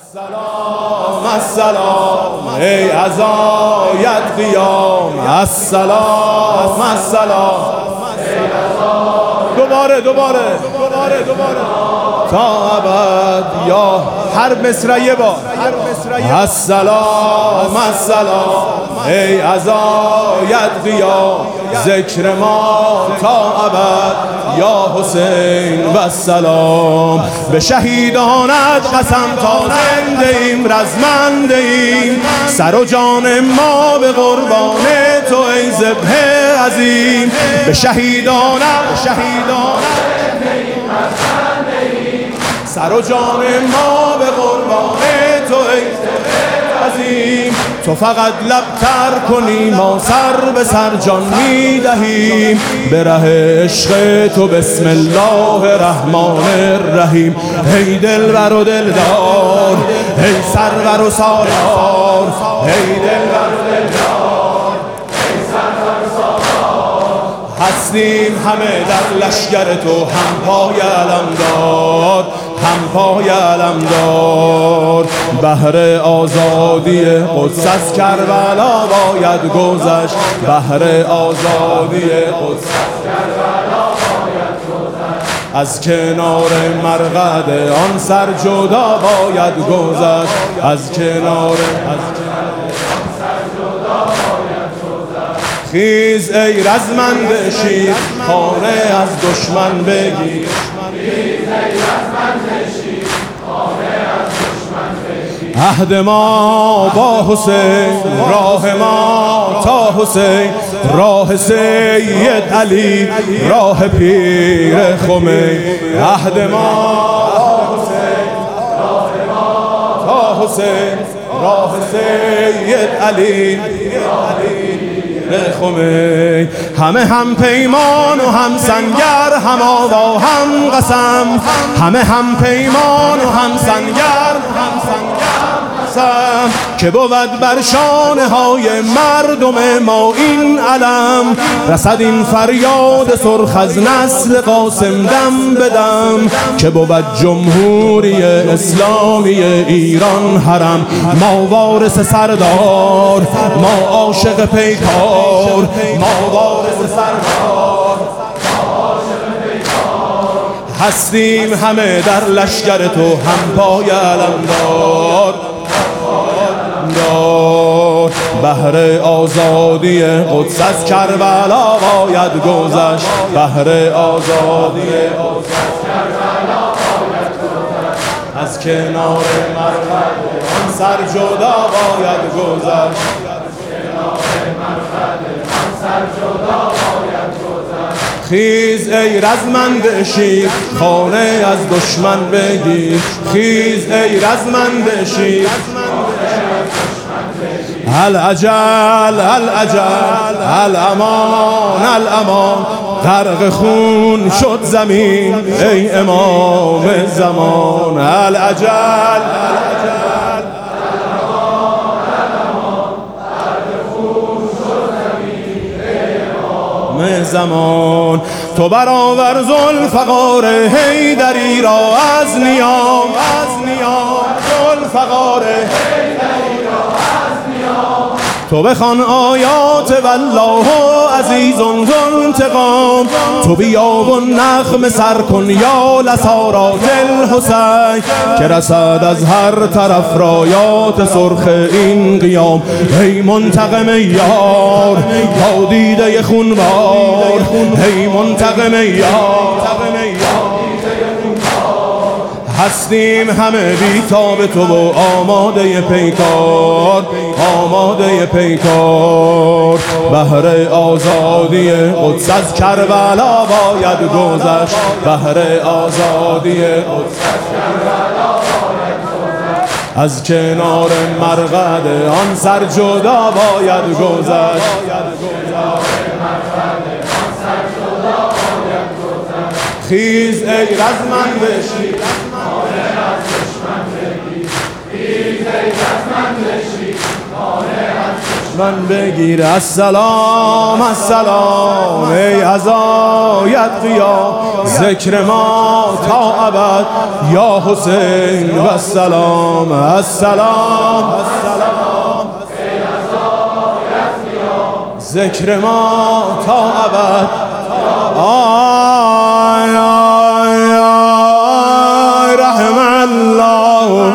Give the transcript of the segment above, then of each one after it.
السلام السلام ای عزایت قیام، السلام السلام دوباره تا ابد یا هر مصرعیه با السلام السلام ای عزایت قیام، ذکر ما تا ابد یا حسین و السلام. به شهیدانت قسم تا زنده ایم رزمنده ایم، سر و جان ما به قربان تو ای ذبح عظیم. به شهیدانت سر و جان ما به قربان تو ای ذبح عظیم. تو فقط لب تر کنی ما سر به سر جان می دهیم، به ره عشق تو بسم الله الرحمن الرحیم. ای دلبر و دلدار، ای سرور و سالار، ای دلبر و دلدار، ای سرور و سالار. هستیم همه در لشگر تو، هم پای علمدار، هم پای علمدار. بهر آزادی قدس از کربلا باید گذشت، بهر آزادی قدس از کربلا باید گذشت. از کنار مرقد آن سر جدا باید گذشت، از کنار آن سر جدا باید گذشت. خیز ای رزمنده شیر، خانه از دشمن بگیر. عهد ما با حسین، راه ما تا حسین، راه سید علی، راه پیر خمین. عهد ما با حسین، راه ما تا حسین، راه سید علی، خمین. همه هم پیمان و هم سنگر، هم آوا هم قسم، همه هم پیمان و هم سنگر، هم سنگر که بود بر شانه های مردم ما این علم. رسد این فریاد سرخ از نسل قاسم دم بدم، که بود جمهوری اسلامی ایران حرم. ما وارث سردار، ما عاشق پیکار، ما وارث سردار، هستیم همه در لشگر تو، هم پای علمدار. بهر آزادی قدس از کربلا باید گذشت، بهر آزادی قدس از کربلا باید گذشت. از کنار مرقد آن سر جدا باید گذشت، از کنار مرقد آن سر جدا باید گذشت. خیز ای رزمنده شیر، خانه از دشمن بگیر. خیز ای رزمنده شیر، العجل العجل الامان الامان. غرق خون شد زمین ای امام زمان. العجل العجل الامان الامان. غرق خون شد زمین ای امام زمان. تو برآور ذوالفقار حیدری را از نیام، از نیام ذوالفقار حیدری را از نیام. تو بخوان آیات والله عزیز ذو انتقام. تو بیا و نغمه سر کن یا لسارات الحسین، که رسد از هر طرف رایات سرخ این قیام. ای منتقم یار با دیده خونبار، ای منتقم یار. هستیم همه بی‌تاب تو و آماده پیکار، آماده پیکار. بهر آزادی قدس از کربلا باید گذشت، بهر آزادی قدس از کربلا باید گذشت. از کنار مرقد آن سر جدا باید گذشت، خیز ای رزمنده شیر، خانه از دشمن بگیر. خیز ای رزمنده شیر، خانه از دشمن من بگیر السلام السلام ای عزایت قیام ذکر ما تا ابد یا حسین و السلام السلام ذکر ما تا ابد آی آی آی رحم الله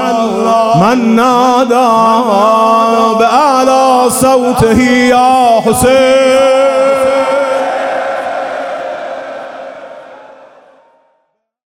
من نادى بأعلى صوته يا حسين